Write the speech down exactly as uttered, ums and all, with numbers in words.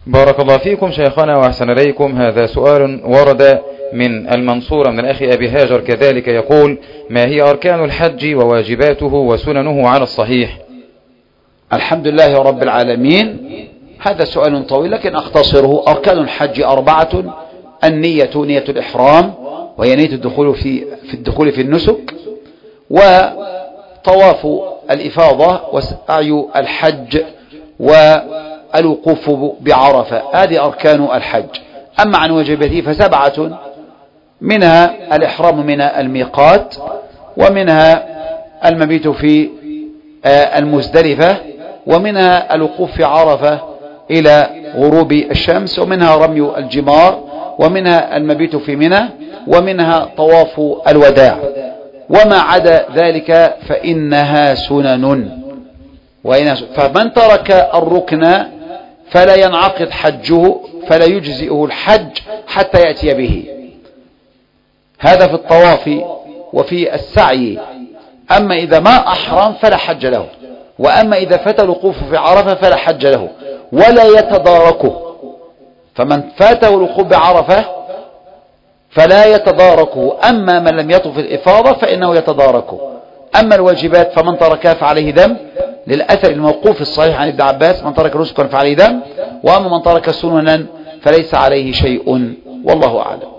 بارك الله فيكم شيخنا وأحسن إليكم. هذا سؤال ورد من المنصورة من الأخ أبي هاجر كذلك، يقول: ما هي أركان الحج وواجباته وسننه على الصحيح؟ الحمد لله رب العالمين. هذا سؤال طويل لكن أختصره. أركان الحج أربعة: النية، نية الإحرام، وهي نية الدخول في في الدخول في النسك، وطواف الإفاضة، وسعي الحج، والوقوف بعرفة. هذه أركان الحج. أما عن واجباته فسبعة: منها الإحرام من الميقات، ومنها المبيت في المزدلفة، ومنها الوقوف في عرفة إلى غروب الشمس، ومنها رمي الجمار، ومنها المبيت في منى، ومنها طواف الوداع. وما عدا ذلك فإنها سنن. فمن ترك الركن فلا ينعقد حجه، فلا يجزئه الحج حتى يأتي به. هذا في الطواف وفي السعي. أما إذا ما أحرم فلا حج له، وأما إذا فات الوقوف في عرفة فلا حج له ولا يتداركه. فمن فاته الوقوف بعرفة فلا يتداركه، أما من لم يطف الإفاضة فإنه يتداركه. أما الواجبات فمن تركها فعليه دم، للأثر الموقوف الصحيح عن ابن عباس: من ترك رزقا فعليه دم. وأما من ترك سننا فليس عليه شيء، والله أعلم.